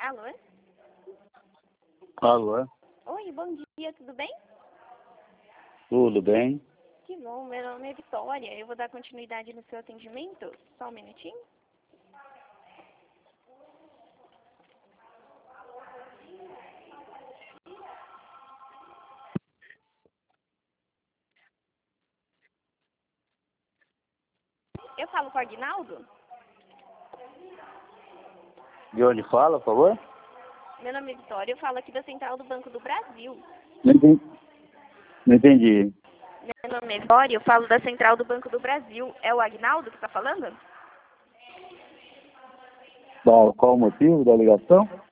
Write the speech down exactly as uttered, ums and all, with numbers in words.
Alô? Alô? Oi, bom dia, tudo bem? Tudo bem? Que bom, meu nome é Vitória. Eu vou dar continuidade no seu atendimento. Só um minutinho. Eu falo com o Aguinaldo? De onde fala, por favor? Meu nome é Vitória, eu falo aqui da Central do Banco do Brasil. Não entendi. Não entendi. Meu nome é Vitória, eu falo da Central do Banco do Brasil. É o Aguinaldo que está falando? Qual, qual o motivo da ligação?